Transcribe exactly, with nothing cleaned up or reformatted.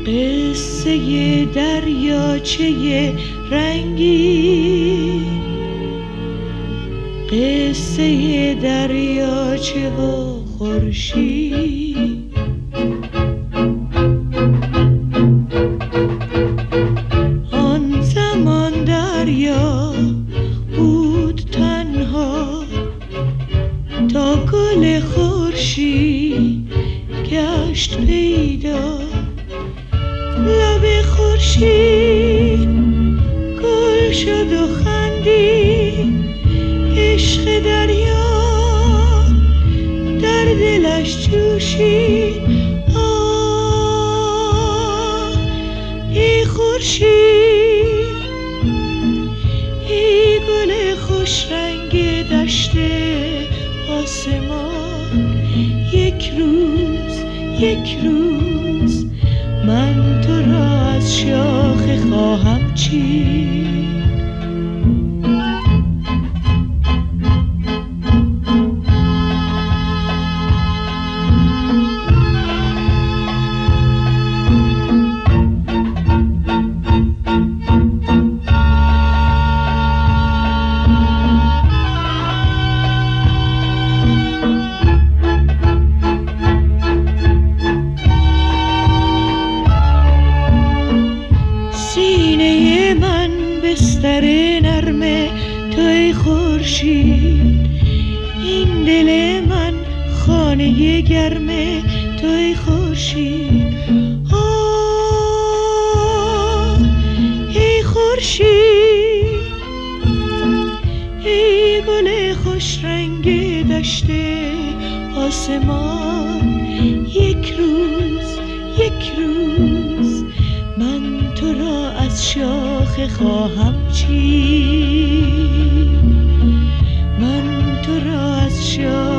قصه دریاچه رنگی، قصه دریاچه و خورشید. آن زمان دریا بود تنها تا گل خورشید گشت پیدا. لب خورشید گل شد و خندید، عشق دریا در دلش جوشید. آه ای خورشید، ای گل خوش رنگ دشت آسمان، یک روز یک روز من تو را از شاخه خواهم چید. سینه من بستر نرم توی خورشید، این دل من خانه گرم توی خورشید. آه ای خورشید، ای گل خوش رنگ دشت آسمان، یک روز یک روز من تو را از شاخه خواهم چید. من تو را از شاخه